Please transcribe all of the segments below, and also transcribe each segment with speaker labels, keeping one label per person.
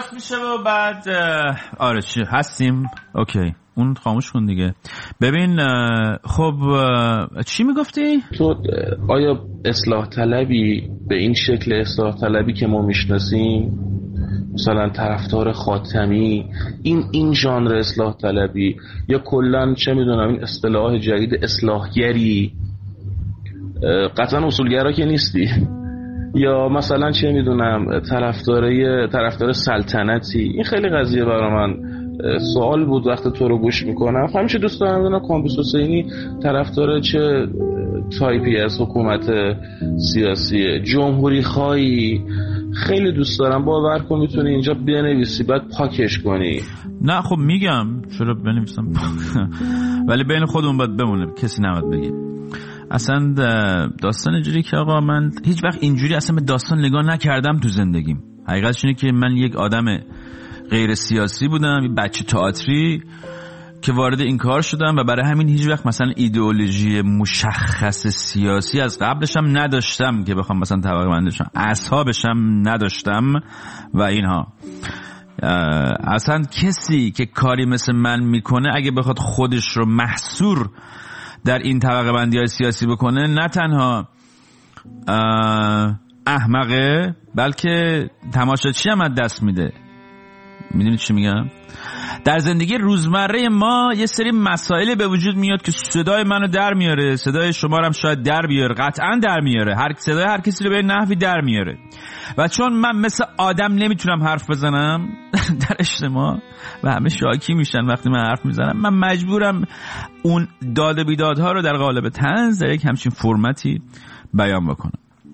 Speaker 1: قطع میشه و بعد آره چی هستیم. اوکی اون خاموش کن دیگه. ببین خب چی میگفتی؟
Speaker 2: تو آیا اصلاح طلبی به این شکل اصلاح طلبی که ما میشناسیم، مثلا طرفدار خاتمی، این ژانر اصلاح طلبی، یا کلا چه میدونم این اصطلاح جدید اصلاحگری، قطعا اصولگرا که نیستی، یا مثلا چه میدونم طرفدار سلطنتی؟ این خیلی قضیه برای من سوال بود وقتی تو رو گوش میکنم. همیشه دوست دارم بدونم کامبیس حسینی طرفدار چه تایپی از حکومت سیاسی، جمهوری خواهی؟ خیلی دوست دارم، باور کن میتونی اینجا بنویسی بعد پاکش کنی.
Speaker 1: نه خب میگم چرا بنویسم ولی بین خودمون باید بمونه، کسی نباید بگه. اصلا داستان اینجوری که آقا من هیچ وقت اینجوری اصلا به داستان نگاه نکردم تو زندگیم. حقیقتش اینه که من یک آدم غیر سیاسی بودم، یک بچه تئاتری که وارد این کار شدم و برای همین هیچ وقت مثلا ایدئولوژی مشخص سیاسی از قبلش هم نداشتم که بخوام مثلا طبقه بندی شم، اصحابش هم نداشتم و اینها. اصلا کسی که کاری مثل من میکنه اگه بخواد خودش رو محصور در این طبقه بندی های سیاسی بکنه، نه تنها احمقه بلکه تماشاچی هم از دست میده. میدونید چی میگم؟ در زندگی روزمره ما یه سری مسائل به وجود میاد که صدای منو در میاره، صدای شما رو هم شاید در بیاره، قطعا در میاره، صدای هر کسی رو به نحوی در میاره. و چون من مثل آدم نمیتونم حرف بزنم در اجتماع و همه شاکی میشن وقتی من حرف میزنم، من مجبورم اون داد و بیدادها رو در قالب طنز در یک همچین فرمتی بیان بکنم.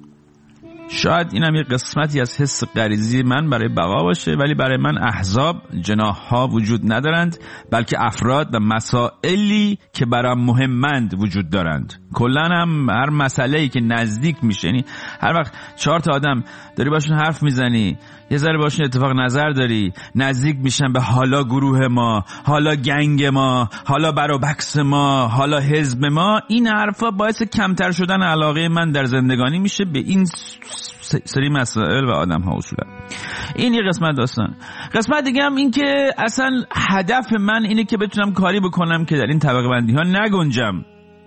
Speaker 1: شاید اینم یه قسمتی از حس غریزی من برای بقا باشه، ولی برای من احزاب جناح‌ها وجود ندارند، بلکه افراد و مسائلی که برام مهمند وجود دارند. کلاً هم هر مسئله‌ای که نزدیک میشه، یعنی هر وقت 4 تا آدم داری باشون حرف میزنی، یه ذره باشون اتفاق نظر داری، نزدیک میشن به حالا گروه ما، حالا گنگ ما، حالا بروبکس ما، حالا حزب ما، این حرفا باعث کمتر شدن علاقه من در زندگانی میشه به این سری مسائل و آدم ها اصولا. این یه قسمت داستان. قسمت دیگه هم این که اصلا هدف من اینه که بتونم کاری بکنم که در این طبقه بندی ها نگنجم.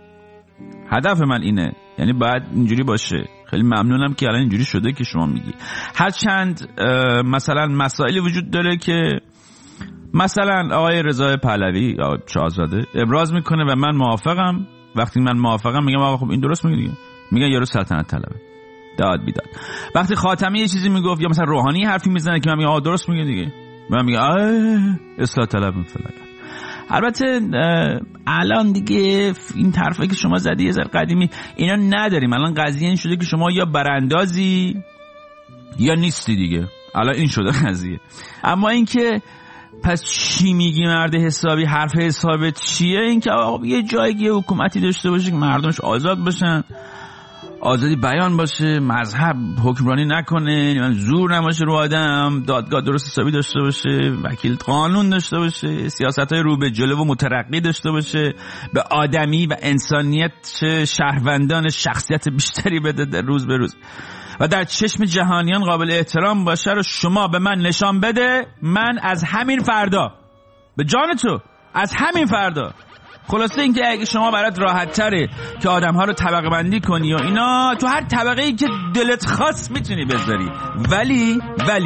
Speaker 1: هدف من اینه، یعنی باید اینجوری باشه. خیلی ممنونم که الان اینجوری شده که شما میگی. هرچند مثلا مسائلی وجود داره که مثلا آقای رضا پهلوی یا شاهزاده ابراز میکنه و من موافقم. وقتی من موافقم میگم آقا خب این درست میگه دیگه، میگن یارو سلطنت طلبه، داد بیداد. وقتی خاتمی یه چیزی میگفت یا مثلا روحانی حرفی میزنه که من میگم آقا درست میگه دیگه، من میگم اصلاح طلب فلان. البته الان دیگه این طرفی که شما زدی یه ذره قدیمی، اینا نداریم. الان قضیه این شده که شما یا براندازی یا نیستی دیگه. الان این شده قضیه. اما این که پس چی میگی مرد حسابی، حرف حسابت چیه؟ این که آقا یه جایی یه حکومتی داشته باشه که مردمش آزاد باشن، آزادی بیان باشه، مذهب حکمرانی نکنه، زور نباشه رو آدم، دادگاه درست حسابی داشته باشه، وکیل قانون داشته باشه، سیاست‌های رو به جلو و مترقی داشته باشه، به آدمی و انسانیت شهروندان شخصیت بیشتری بده در روز به روز و در چشم جهانیان قابل احترام باشه رو شما به من نشان بده. من از همین فردا، به جان تو، از همین فردا. خلاصه اینکه اگه شما برات راحت تره که آدم ها رو طبقه بندی کنی و اینا، تو هر طبقه ای که دلت خواست میتونی بذاری، ولی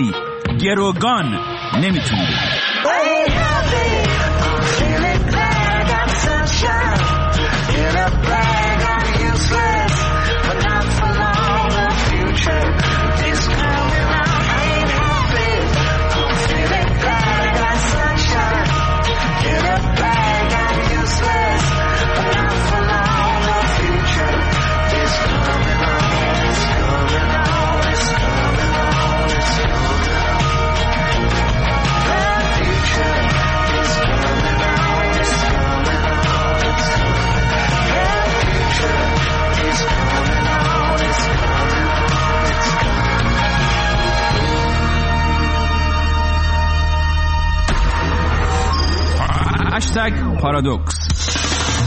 Speaker 1: گروگان نمیتونی بذاری. پارادوکس.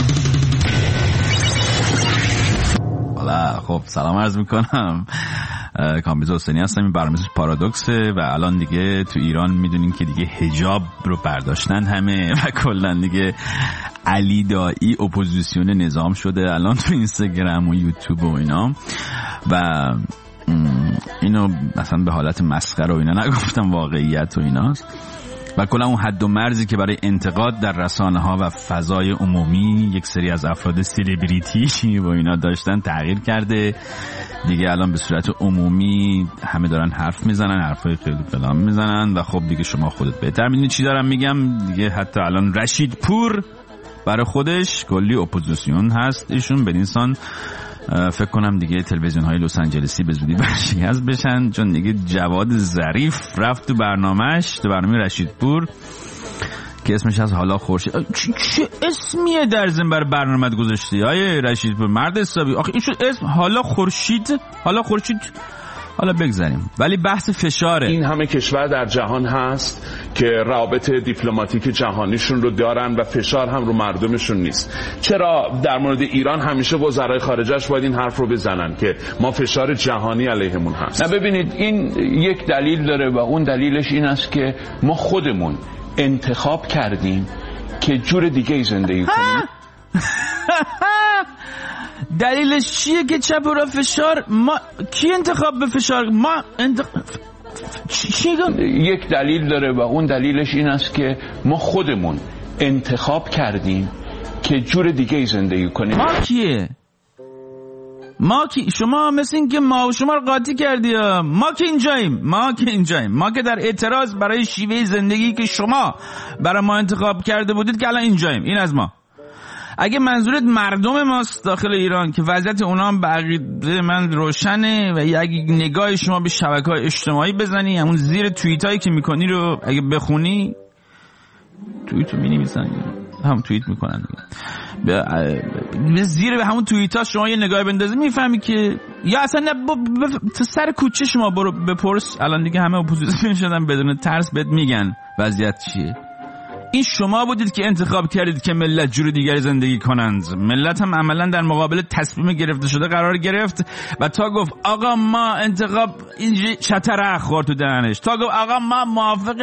Speaker 1: حالا خب سلام عرض میکنم کامبیز حسینی هستم. این برنامه پارادوکسه و الان دیگه تو ایران میدونین که دیگه حجاب رو برداشتن همه و کلا دیگه علی دایی اپوزیسیون نظام شده الان تو اینستاگرام و یوتیوب و اینا و اینو مثلا به حالت مسخره و اینا نگفتم، واقعیت و ایناست و کلا اون حد و مرزی که برای انتقاد در رسانه ها و فضای عمومی یک سری از افراد سلبریتی و اینا داشتن تغییر کرده دیگه. الان به صورت عمومی همه دارن حرف میزنن، حرفای خیلی فلان میزنن و خب دیگه شما خودت بهتر میدونی چی دارم میگم دیگه. حتی الان رشید پور برای خودش کلی اپوزیسیون هست ایشون، به انسان فکر کنم دیگه تلویزیون های لس آنجلسی به زودی برشکست بشن، چون دیگه جواد ظریف رفت تو برنامهش، تو برنامه رشید پور که اسمش از حالا خورشید. چه اسمیه در ضمن برای برنامه‌ت گذاشتی آیه رشید پور مرد حسابی؟ آخه این شد اسم حالا خورشید. حالا بگذاریم، ولی بحث فشاره.
Speaker 3: این همه کشور در جهان هست که روابط دیپلماتیک جهانیشون رو دارن و فشار هم رو مردمشون نیست. چرا در مورد ایران همیشه وزرای خارجه‌اش باید این حرف رو بزنن که ما فشار جهانی علیهمون هست؟
Speaker 4: نه ببینید، این یک دلیل داره و اون دلیلش این است که ما خودمون انتخاب کردیم که جور دیگه زندگی کنیم.
Speaker 1: دلیلش چیه که چپ و را فشار؟ ما کی انتخاب به فشار؟ ما
Speaker 4: یک دلیل داره و اون دلیلش این است که ما خودمون انتخاب کردیم که جور دیگه زندگی کنیم.
Speaker 1: ما کیه؟ ما کی؟ شما مثل این که ما و شما رو قاطی کردی. ما که اینجاییم. ما که در اعتراض برای شیوه زندگی که شما برای ما انتخاب کرده بودید که الان اینجاییم. این از ما. اگه منظورت مردم ماست داخل ایران که وضعیت اونا هم به عقیده من روشنه و اگه نگاه شما به شبکه‌های اجتماعی بزنی، همون زیر توییتایی که میکنی رو اگه بخونی، توییت رو می‌نویسن هم توییت میکنن دیگه، زیر به همون توییتا شما یه نگاه بندازی میفهمی که یا اصلا تو سر کوچه شما برو بپرس. الان دیگه همه اپوزیسیون شدن، بدون ترس بهت میگن وضعیت چیه. این شما بودید که انتخاب کردید که ملت جور دیگری زندگی کنند. ملت هم عملا در مقابل تصمیم گرفته شده قرار گرفت و تا گفت آقا ما انتخاب اینجوری چتره خورد تو دهنش، تا گفت آقا ما موافق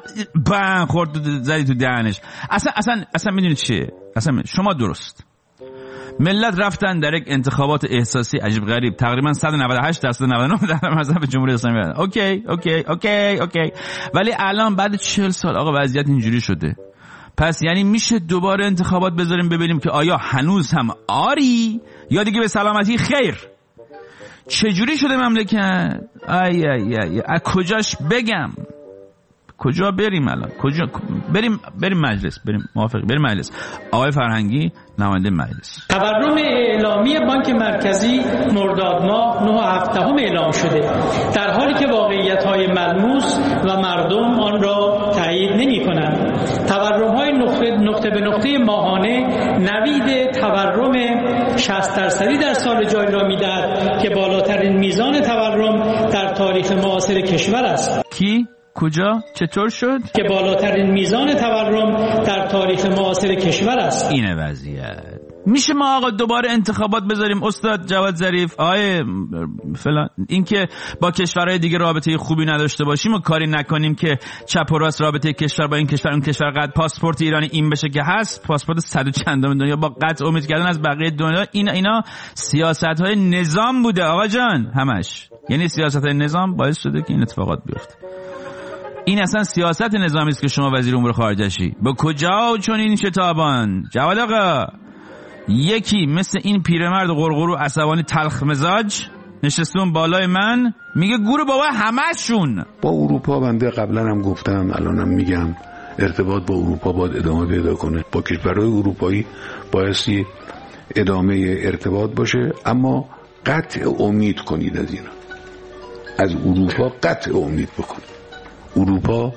Speaker 1: بان خورد زدی تو دهنش. اصلا میدونید چیه؟ اصلا شما درست. ملت رفتن در یک انتخابات احساسی عجیب غریب، تقریبا 198% 99% در مذهب جمهوری اسلامی بودن. اوکی. ولی الان بعد 40 سال آقا وضعیت اینجوری شده. پس یعنی میشه دوباره انتخابات بذاریم ببینیم که آیا هنوز هم آری یا دیگه به سلامتی خیر. چجوری شده مملکت؟ از کجاش بگم؟ کجا بریم الان؟ کجا بریم مجلس؟ بریم مجلس. آقای فرهنگی نماینده مجلس.
Speaker 5: تورم اعلامی بانک مرکزی مرداد ماه 9 اعلام شده، در حالی که واقعیت‌های ملموس و مردم آن را تایید نمی‌کنند. تورم‌های نقطه به نقطه ماهانه نوید تورم 60% در سال جاری را می‌دهد که بالاترین میزان تورم در تاریخ معاصر کشور است.
Speaker 1: کی؟ کجا؟ چطور شد؟
Speaker 5: که بالاترین میزان تورم در تاریخ معاصر کشور است.
Speaker 1: اینه وضعیت. میشه ما آقا دوباره انتخابات بذاریم استاد جواد ظریف؟ فلان این که با کشورهای دیگه رابطه خوبی نداشته باشیم و کاری نکنیم که چپ و راست رابطه کشور با این کشور اون کشور قد پاسپورت ایرانی این بشه که هست، پاسپورت 100 و چندم دنیا با قطع امید کردن از بقیه دنیا. اینا سیاست‌های نظام بوده آقا جان، همش. یعنی سیاست‌های نظام باعث شده که این اتفاقات بیفته. این اصلا سیاست نظامی است که شما وزیر امور خارجه‌شی. به کجا چون این شتابان؟ جواد آقا، یکی مثل این پیرمرد قرقرو عصبانی تلخ مزاج نشستون بالای من میگه گور بابا همشون.
Speaker 6: با اروپا بنده قبلا هم گفتم الانم میگم ارتباط با اروپا باید ادامه پیدا کنه. با کشورهای اروپایی بایستی ادامه ارتباط باشه، اما قطع امید کنید از اینا. از اروپا قطع امید بکنید. اروپا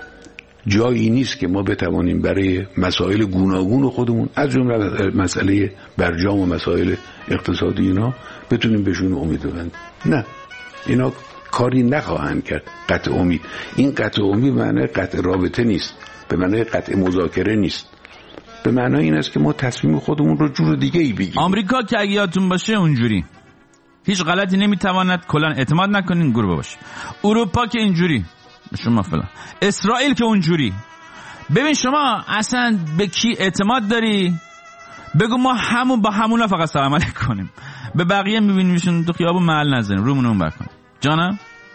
Speaker 6: جایی نیست که ما بتوانیم برای مسائل گوناگون خودمون از جمله مسئله برجام و مسائل اقتصادی اینا بتونیم بهشون امید ببندیم. نه، اینا کاری نخواهند کرد. قطع امید، این قطع امید به معنی قطع رابطه نیست، به معنی قطع مذاکره نیست، به معنی این است که ما تصمیم خودمون رو جور دیگه ای بگیریم.
Speaker 1: آمریکا که اگه یادتون باشه اونجوری هیچ غلطی نمیتواند کلا اعتماد نکنین گروه باشه. اروپا که اینجوری شما فلان، اسرائیل که اونجوری. ببین شما اصلا به کی اعتماد داری؟ بگو ما همون با همونا فقط سلام علیک کنیم، به بقیه میبینیمشون تو خیابون محل نزنیم، رومون اون برکنیم. جانم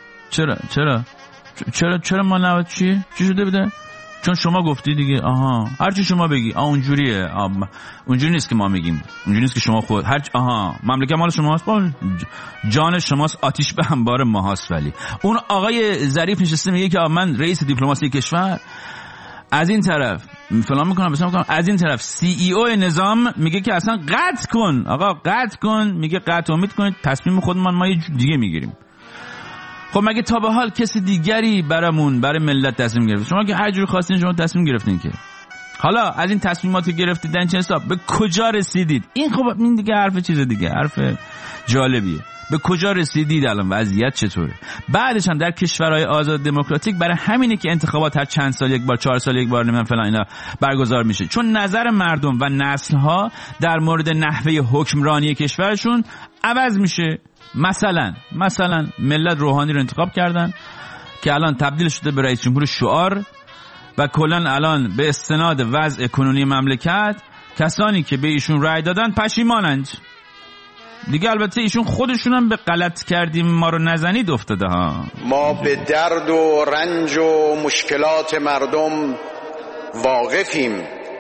Speaker 1: چرا ما نباید چی شده بده؟ چون شما گفتی دیگه. آها هرچی شما بگی اونجوریه. اونجوری نیست که ما میگیم، اونجوری نیست که شما خود مملکت مال شماست، جان شماست، آتیش به انبار ماهاست. ولی اون آقای ظریف نشسته میگه که من رئیس دیپلماسی کشور، از این طرف فلان میکنم بسام میکنم، از این طرف CEO نظام میگه که اصلا قطع کن آقا، قطع کن. میگه قطع امید کنید، تصمیم خودمان ما یه دیگه میگیریم. خب مگه تا به حال کسی دیگری برای ملت تصمیم گرفت؟ شما که هر جور خواستین شما تصمیم گرفتین که. حالا از این تصمیماتی گرفتید در چه حساب به کجا رسیدید؟ این خب این دیگه حرف چیز دیگه، حرف جالبیه. به کجا رسیدید؟ الان وضعیت چطوره؟ بعدش هم در کشورهای آزاد دموکراتیک برای همینه که انتخابات هر چند سال یک بار، 4 سال یک بار نمیدونم فلان اینا برگزار میشه، چون نظر مردم و نسل‌ها در مورد نحوه حکمرانی کشورشون عوض میشه. مثلا ملت روحانی رو انتخاب کردن که الان تبدیل شده به رئیس جمهور شعار و کلا الان به استناد وضع کنونی مملکت کسانی که به ایشون رأی دادن پشیمانند دیگه. البته ایشون خودشون هم به غلط کردیم ما رو نزنید افتاده ها.
Speaker 7: ما به درد و رنج و مشکلات مردم واقفیم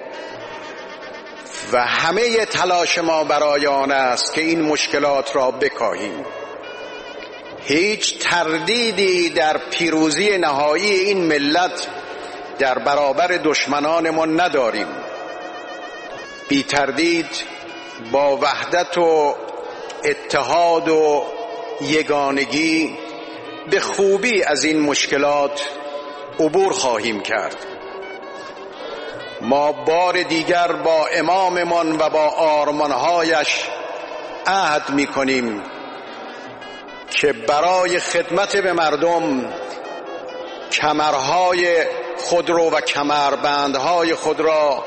Speaker 7: و همه تلاش ما برای آن است که این مشکلات را بکاهیم. هیچ تردیدی در پیروزی نهایی این ملت در برابر دشمنانمان نداریم. بی تردید با وحدت و اتحاد و یگانگی به خوبی از این مشکلات عبور خواهیم کرد. ما بار دیگر با اماممان و با آرمانهایش عهد می‌کنیم که برای خدمت به مردم کمرهای خود و کمربندهای خود را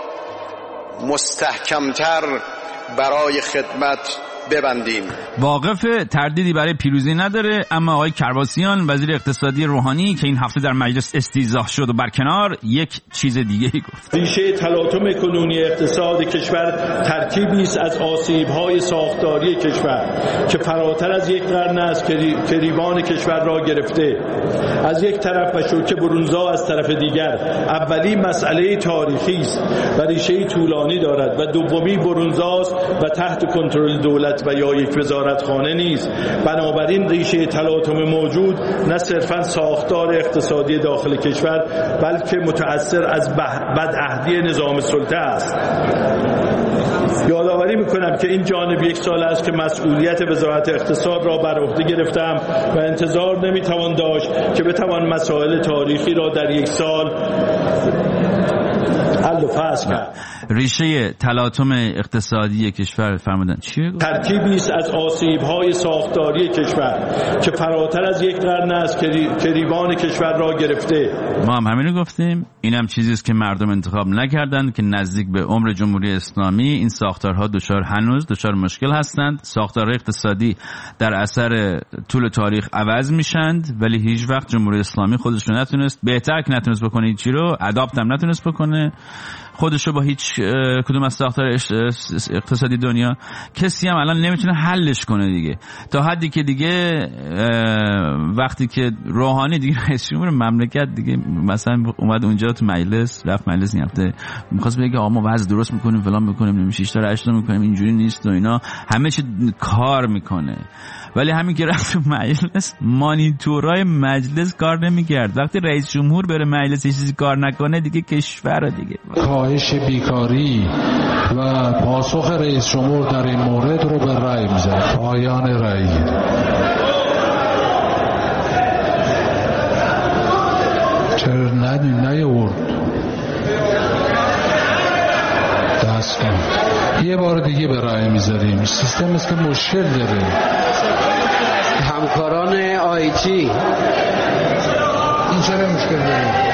Speaker 7: مستحکمتر برای خدمت ببندیم.
Speaker 1: واقف تردیدی برای پیروزی نداره، اما آقای کرباسیان وزیر اقتصادی روحانی که این هفته در مجلس استیضاح شد و برکنار، یک چیز دیگه ای گفت.
Speaker 8: ریشه تلاطم کنونی اقتصاد کشور ترکیبی است از آسیب‌های ساختاری کشور که فراتر از یک قرن است که ریوان کشور را گرفته. از یک طرف و شوکه برونزا از طرف دیگر. اولی مسئله تاریخی است و ریشه طولانی دارد و دومی برونزاست و تحت کنترل دولت و یا یک وزارتخانه نیست. بنابراین ریشه تلاطم موجود نه صرفاً ساختار اقتصادی داخل کشور بلکه متأثر از بدعهدی نظام سلطه است. یادآوری میکنم که این جانب یک سال است که مسئولیت وزارت اقتصاد را بر عهده گرفتم و انتظار نمیتوان داشت که بتوان مسائل تاریخی را در یک سال حل و فصل کرد.
Speaker 1: ریشه تلاطم اقتصادی کشور فرمودن چیه؟
Speaker 8: ترکیبی است از آسیب‌های ساختاری کشور که فراتر از یک قرن است که ریوان کشور را گرفته.
Speaker 1: ما هم همینو گفتیم. اینم چیزی است که مردم انتخاب نکردند که نزدیک به عمر جمهوری اسلامی این ساختارها هنوز دچار مشکل هستند. ساختارهای اقتصادی در اثر طول تاریخ عوض میشند، ولی هیچ وقت جمهوری اسلامی خودش رو نتونست، بهتر که نتونست بکنه چی رو، ادابت هم نتونست بکنه خودشو با هیچ کدوم از ساختار اقتصادی دنیا. کسی هم الان نمیتونه حلش کنه دیگه، تا حدی که دیگه وقتی که روحانی دیگه رئیس جمهور مملکت دیگه مثلا اومد اونجا تو مجلس، رفت مجلس این هفته می‌خواست بگه آقا ما وضع درست می‌کنیم فلان می‌کنیم نمیشه 6 تا 8 تا می‌کنیم اینجوری نیست و اینا، همه چی کار می‌کنه. ولی همین که رفت مجلس مانیتورای مجلس کار نمی‌کرد. وقتی رئیس جمهور بره مجلس چیزی کار نکنه دیگه کشور دیگه.
Speaker 9: کاهش بیکاری و پاسخ رئیس جمهور در این مورد رو به رأی می‌ذاره. پایان رأی. چرا نیاورد؟ دست کن. یه بار دیگه به رأی می‌ذاریم. سیستم است که مشکل داره.
Speaker 10: همکاران آیتی
Speaker 9: این چرا مشکل داره؟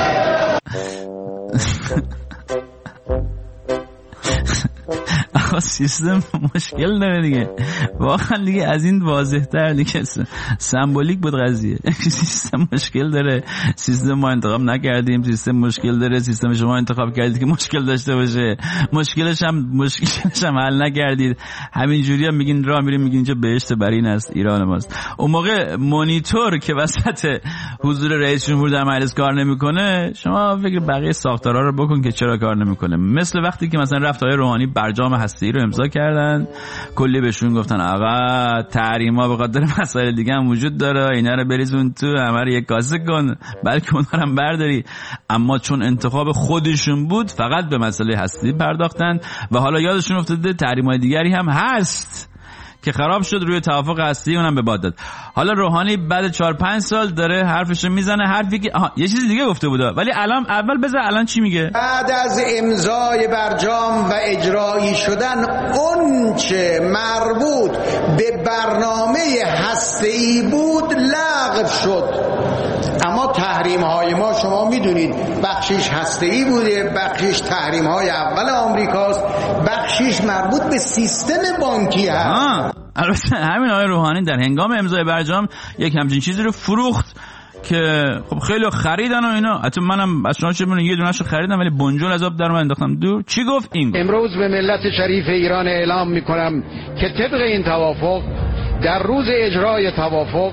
Speaker 1: سیستم مشکل داره دیگه، واقعا دیگه از این واضح تر دیگه سمبولیک بود قضیه. سیستم مشکل داره، سیستم ما انتخاب نکردیم، سیستم مشکل داره، سیستم شما انتخاب کردید که مشکل داشته باشه، مشکلش هم حل نکردید، همینجوری هم میگین راه میریم میگین اینجا بهشت برین است، ایران ماست. اون موقع مانیتور که وسط حضور رئیس جمهور در مجلس کار نمیکنه، شما فکر بقیه ساختارها رو بکن که چرا کار نمیکنه. مثل وقتی که مثلا رفت آقای روحانی برجام هسته‌ای رو امضا کردن، کلی بهشون گفتن آقا تحریما به خاطر مسائل دیگه هم وجود داره، اینا رو بریزون تو، همه رو یک کاسه کن، بلکه اونها رو هم برداری. اما چون انتخاب خودشون بود فقط به مسئله هسته‌ای پرداختن و حالا یادشون افتاده تحریم‌های دیگری هم هست که خراب شد، روی توافق هستی اونم به باد داد. حالا روحانی بعد 4-5 سال داره حرفشو میزنه، حرفی که یه چیز دیگه گفته بوده، ولی الان اول بذار الان چی میگه.
Speaker 7: بعد از امضای برجام و اجرایی شدن اون چه مربوط به برنامه هسته‌ای بود لغو شد. اما تحریم های ما شما میدونید بخشش هسته‌ای بوده، بخشش تحریم های اول آمریکاست، بخشش مربوط به سیستم بانکی هست.
Speaker 1: البته همین آقای روحانی در هنگام امضای برجام یک همچین چیزی رو فروخت که خب خیلی خریدن و اینا، حتی منم از شما چه می‌دونم یه دونه‌شو خریدم ولی بنجل از آب در من انداختم دور. چی گفت این؟
Speaker 10: امروز به ملت شریف ایران اعلام می‌کنم که طبق این توافق در روز اجرای توافق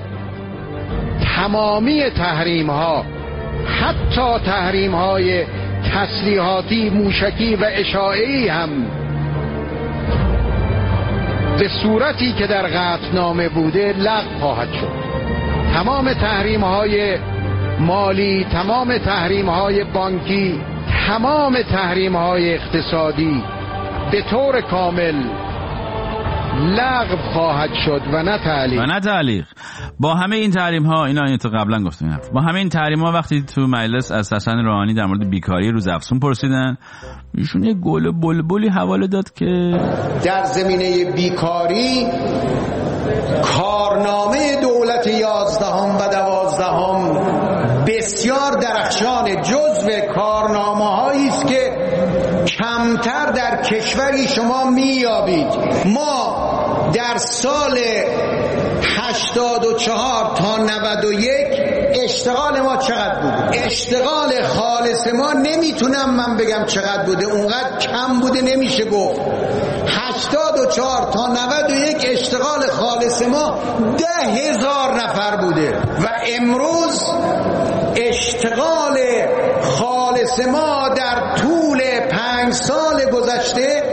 Speaker 10: تمامی تحریم‌ها، حتی تحریم‌های تسلیحاتی، موشکی و اشاعه‌ای هم به صورتی که در قطعنامه بوده لغو خواهد شد. تمام تحریم‌های مالی، تمام تحریم‌های بانکی، تمام تحریم‌های اقتصادی به طور کامل لغو خواهد شد و نه تعلیق.
Speaker 1: با همه این تحریم ها، اینا تو قبلا گفتم، با همه این تحریم ها وقتی تو مجلس از حسن روحانی در مورد بیکاری روز افزون پرسیدن، ایشون یه گل بلبلی حواله داد که
Speaker 7: در زمینه بیکاری کارنامه دولت 11 و 12 بسیار درخشان، جزو کارنامه‌هایی است که کمتر در کشوری شما میابید. ما در سال 84 تا 91 اشتغال ما چقدر بوده؟ اشتغال خالص ما نمیتونم من بگم چقدر بوده، اونقدر کم بوده نمیشه گفت. 84 تا 91 اشتغال خالص ما 10,000 نفر بوده و امروز اشتغال خالص ما در طول 5 سال گذشته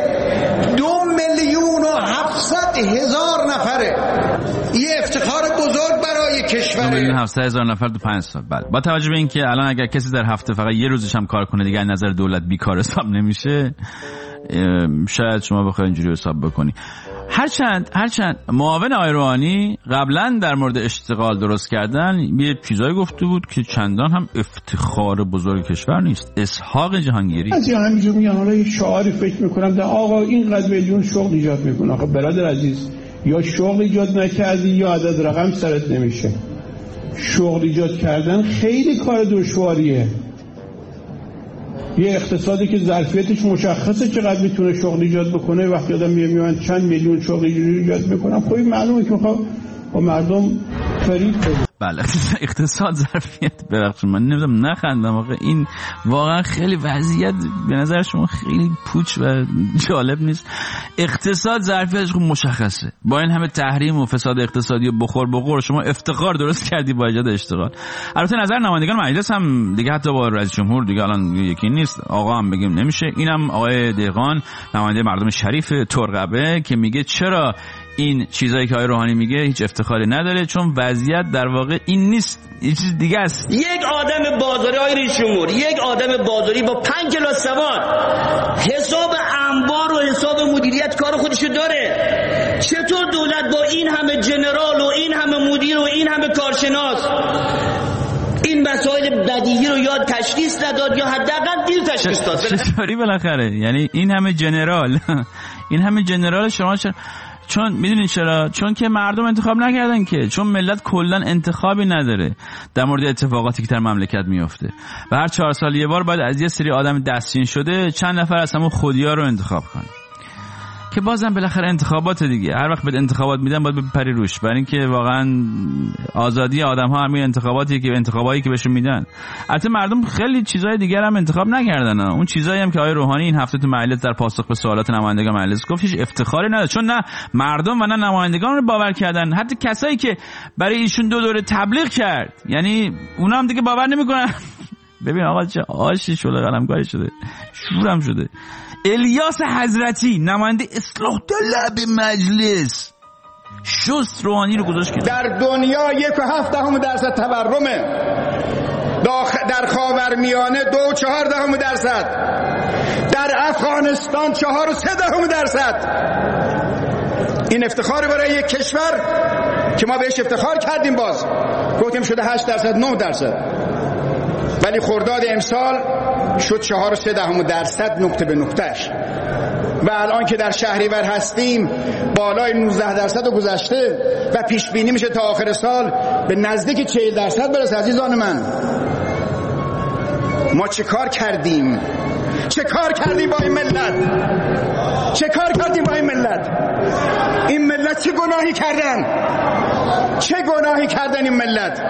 Speaker 7: 2,700,000 نفره. یه افتخار بزرگ برای کشور.
Speaker 1: 2,700,000 نفر تو 5 سال. بله. با توجه به اینکه الان اگر کسی در هفته فقط یه روزش هم کار کنه دیگه از نظر دولت بیکار حساب نمیشه، شاید شما بخواید اینجوری حساب بکنی. هرچند معاون آقای روحانی قبلا در مورد اشتغال درست کردن یه چیزایی گفته بود که چندان هم افتخار بزرگ کشور نیست. اسحاق جهانگیری
Speaker 11: از همینجور میگن، حالا یه شعاری فکر میکنم در آقا اینقدر میلیون شغل ایجاد میکنه. آقا برادر عزیز، یا شغل ایجاد نکردی یا عدد رقم سرت نمیشه. شغل ایجاد کردن خیلی کار دشواریه. یه اقتصادی که ظرفیتش مشخصه چقدر میتونه شغل ایجاد بکنه، وقتی آدم میاد چند میلیون شغل ایجاد میکنه، خب معلومه که میخواد با مردم فریب بده.
Speaker 1: بله، اقتصاد ظرفیت، ببخشید من نمیدونم نخندم، آخه این واقعا خیلی وضعیت به نظر شما خیلی پوچ و جالب نیست. اقتصاد ظرفیتش خوب مشخصه، با این همه تحریم و فساد اقتصادی و بخور شما افتخار درست کردی با ایجاد اشتغال. البته نظر نمایندگان مجلس هم دیگه حتی با رئیس جمهور دیگه الان یکی نیست، آقا هم بگیم نمیشه. اینم آقای دهقان نماینده مردم شریف ترقبه که میگه چرا این چیزایی که آقای روحانی میگه هیچ افتخاری نداره، چون وضعیت در واقع این نیست، یه چیز دیگه است.
Speaker 12: یک آدم بازاری آقای رئیس جمهور، یک آدم بازاری با 5 کلاس سواد حساب انبار و حساب مدیریت کار خودشو داره. چطور دولت با این همه جنرال و این همه مدیر و این همه کارشناس این مسائل بدیهی رو یاد تشخیص نداد یا حداقل دیر تشخیص داد؟
Speaker 1: چطوری بالاخره؟ یعنی این همه جنرال این همه جنرال شما چون میدونید چرا؟ چون که مردم انتخاب نکردن که، چون ملت کلا انتخابی نداره در مورد اتفاقاتی که در مملکت میفته و هر 4 سال یه بار باید از یه سری آدم دستچین شده چند نفر از همون خودیا رو انتخاب کنن. که بازم بالاخره انتخابات دیگه، هر وقت به انتخابات میدن باید بپری روش، برای اینکه واقعا آزادی آدم‌ها همین انتخابایی که بهشون میدن. البته مردم خیلی چیزای دیگر هم انتخاب نکردن، اون چیزایی هم که آقای روحانی این هفته تو مجلس در پاسخ به سوالات نمایندگان مجلس گفت هیچ افتخاری نداره، چون نه مردم و نه نمایندگان رو باور کردن. حتی کسایی که برای ایشون 2 دوره تبلیغ کرد، یعنی اونا هم دیگه باور نمیکنن. ببین آقا چه آشی شده، قلمکاری شده، شورم شده. الیاس حضرتی نماینده اصلاح طلب مجلس شست روحانی رو گذاشت کنار.
Speaker 7: در دنیا 1.7% تورمه، در خاورمیانه 2.4%، در افغانستان 4.3%. این افتخار برای یک کشور که ما بهش افتخار کردیم، باز گفتیم شده 8%، 9%، ولی خرداد امسال شد 4.3% نقطه به نقطهش، و الان که در شهریور هستیم بالای 19% رو گذشته و پیش بینی میشه تا آخر سال به نزدیک 40% برسه. عزیزان من، ما چه کار کردیم؟ چه کار کردیم با این ملت؟ چه کار کردیم با این ملت؟ این ملت چه گناهی کردن؟ چه گناهی کردن این ملت؟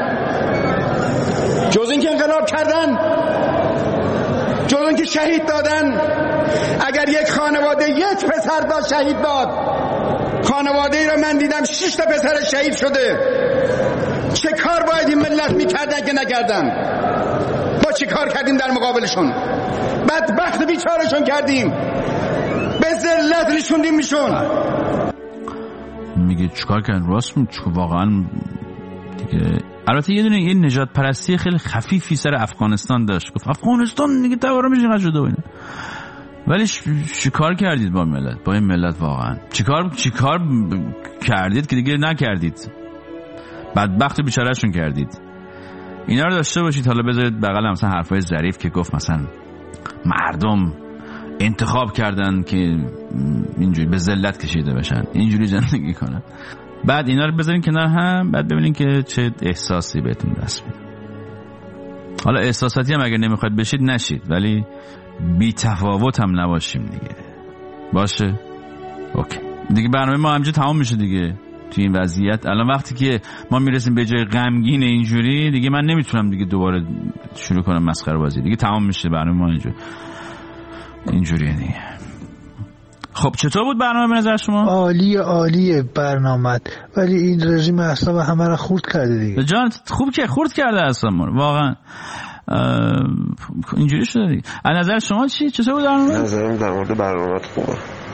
Speaker 7: جز این که انقلاب کردن، جز این که شهید دادن. اگر یک خانواده یک پسر داد شهید داد، خانواده ای را من دیدم 6 تا پسر شهید شده. چه کار باید این ملت میکردن که نکردن؟ ما چه کار کردیم در مقابلشون؟ بدبخت بیچارشون کردیم، به ذلت نشوندیم میشون.
Speaker 1: میگه چیکار کردن؟ راست میگه واقعا دیگه. البته یه دونه یه نجات پرستی خیلی خفیفی سر افغانستان داشت، گفت افغانستان دیگه تورمش اینقدر شده و اینا. ولی چیکار کردید با ملت، با این ملت واقعا چیکار کردید که دیگه نکردید؟ بدبخت بیچارهشون کردید. اینا رو داشته باشید. حالا بذارید بغل مثلا حرفای ظریف که گفت مثلا مردم انتخاب کردن که اینجوری به ذلت کشیده بشن، اینجوری زندگی کنن. بعد اینا رو بذارین کنار هم، بعد ببینین که چه احساسی بهتون دست میده. حالا احساساتی هم اگر نمیخواید بشید نشید، ولی بی تفاوت هم نباشیم دیگه. باشه؟ اوکی. دیگه برنامه ما همینجا تمام میشه دیگه. تو این وضعیت الان وقتی که ما میرسیم به جای غمگین اینجوری، دیگه من نمیتونم دیگه دوباره شروع کنم مسخره بازی. دیگه تمام میشه برنامه ما اینجوریه دیگه. خب چطور بود برنامه به نظر شما؟
Speaker 13: عالیه برنامه، ولی این رژیم اعصاب همه را خورد کرده دیگه.
Speaker 1: جان خوب که خورد کرده اصلا واقعا. اینجوری شده دیگه. از نظر شما چطور بود برنامه؟
Speaker 14: نظرم در مورد برنامه خوبه.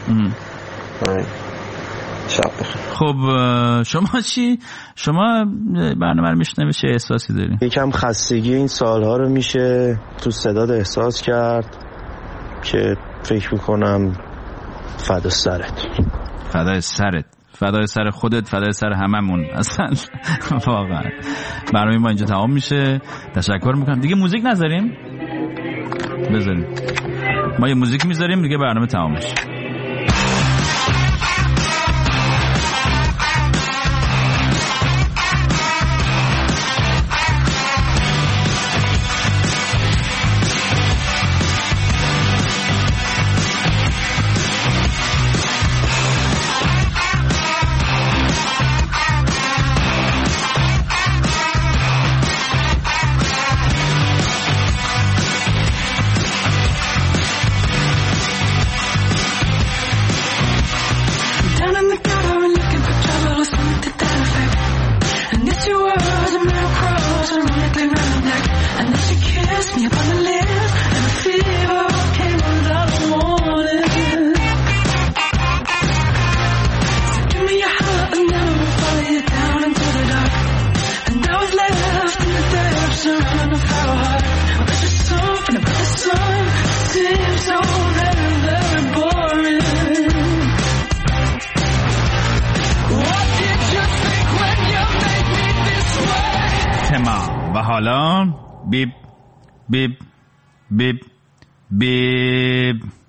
Speaker 14: شب بخیر.
Speaker 1: خب شما چی؟ شما برنامه رو میشنوی چه احساسی داری؟
Speaker 14: یکم خستگی این سالها رو میشه تو صدات احساس کرد که فکر میکنم فدای سرت، فدای سر خودت، فدای سر هممون اصلا. واقعا برنامه ما اینجا تمام میشه. تشکر میکنم. دیگه موزیک نذاریم؟ بذاریم. ما یه موزیک میذاریم دیگه برنامه تمام میشه. و حالا بیب بیب بیب بیب